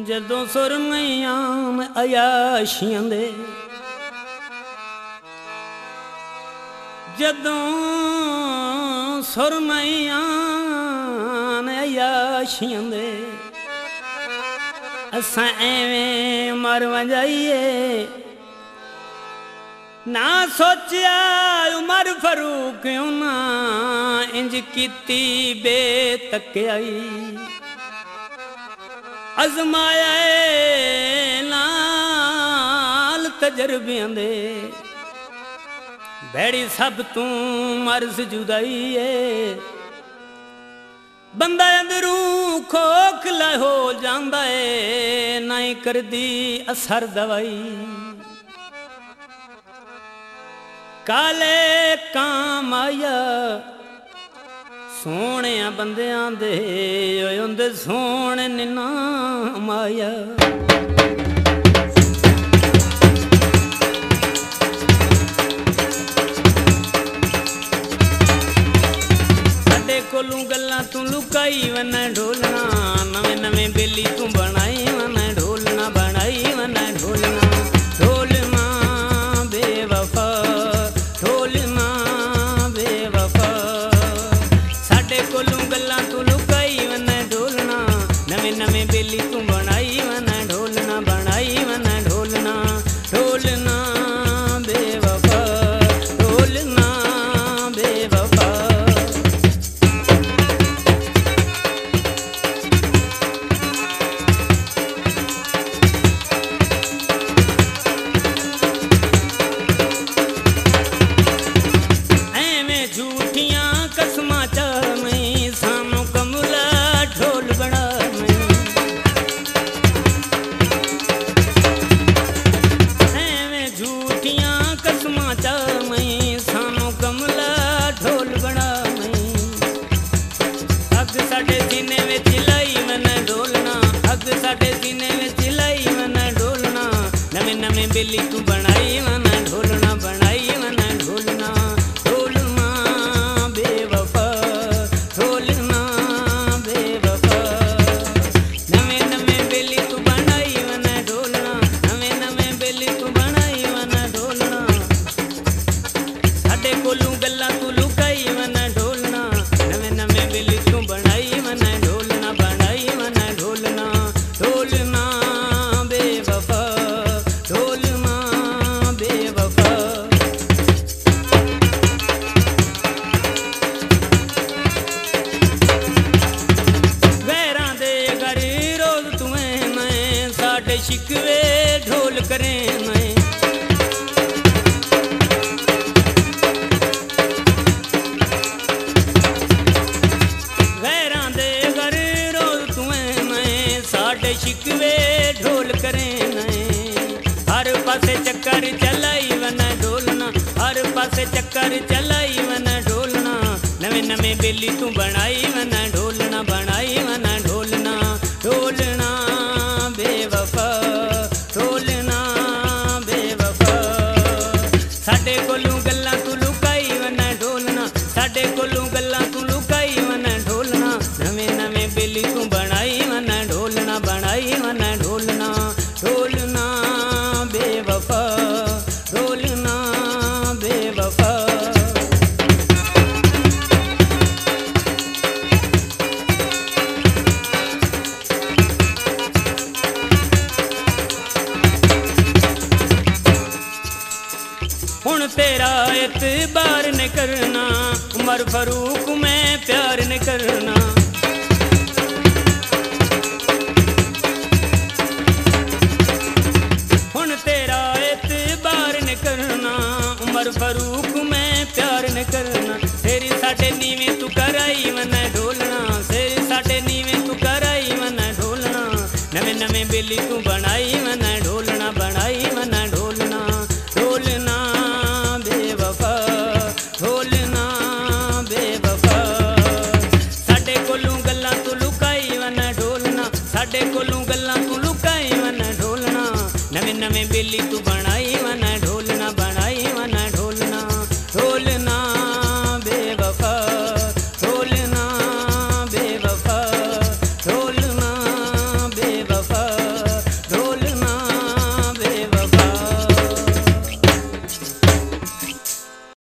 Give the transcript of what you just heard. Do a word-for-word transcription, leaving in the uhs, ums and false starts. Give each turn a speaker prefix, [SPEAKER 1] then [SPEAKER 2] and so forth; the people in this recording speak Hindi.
[SPEAKER 1] जदों सुरमैयां अयाशियां दे जदों सुरमैयां अयाशियां दे असां एवें मर वंजाइए ना सोचिया उमर फरूक क्यों ना इंज कीती बेतकियाई अजमाया नाल तजर्बियां दे बैड़ी सब तू मर्ज जुदाई है बंदा अंदरूं खोखला हो जांदा है नहीं करदी असर दवाई काले काम आया सोने बंदियां दे उंदे सोने निना माया साडे कोलों गल्लां तू लुकाई वन ढोलना नवे नवे बेली तू बनाई वन ढोलना बनाई वन ढोलना ढोलना बेवफा ढोलना बेवफा साडे कोलों गल्लां तू लुकाई वन ढोलना नवे नवे बेली तू बनाई वन ढोलना बनाई वन ढोलना ढोलना बेवफा ढोलना बेवफा बेली तू बनाई वन ढोलना बनाई वन ढोलना ढोलना बेवफा ढोलना बेवफा नवे नवे बेली तू बनाई वन ढोलना नवे नवे बेली तू बनाई वन ढोलना साडे कोलों गल्लां तू लुकाई वन ढोलना नवे नवे बेली तू बनाई वन ढोलना बनाई वन ढोलना ढोलना बेवफा ढोलना बेवफा वैरां दे घर रोज तुम्हें मैं साडे शिकवे ढोल करें मैं वैरां दे घर रोज तुम्हें मैं साडे शिकवे ढोल करें मैं हर पासे चक्कर चलाई वन ढोलना हर पासे चक्कर चलाई वन ढोलना नवे नवे बेली तू बनाई वन ढोलना बनाई वन ढोलना ढोलना बेवफा ढोलना बेवफा साडे कोलों गल्लां तू लुकाई वन ढोलना साडे कोलों गल्लां तू लुकाई वन ढोलना नवे नवे बेली तू बनाई वन ढोलना बनाई वन ढोलना ढोलना बेवफा ढोलना बेवफा हुण तेरा एतबार न करना उमर फरूक में प्यार न करना हुण तेरा एतबार न करना उमर फरूक में प्यार न करना तेरी साडे नीवें तू कराई वन ढोलना तेरी साडे नीवें तू कराई वन ढोलना नवे नवे बेली तू बनाई वन ढोलना बनाई वन ढोलना ढोलना बेवफा ढोलना बेवफा साडे कोलों गल्लां तू लुकाई वन ढोलना साडे कोलों गल्लां तू लुकाई वन ढोलना नवे नवे बेली तू बनाई वन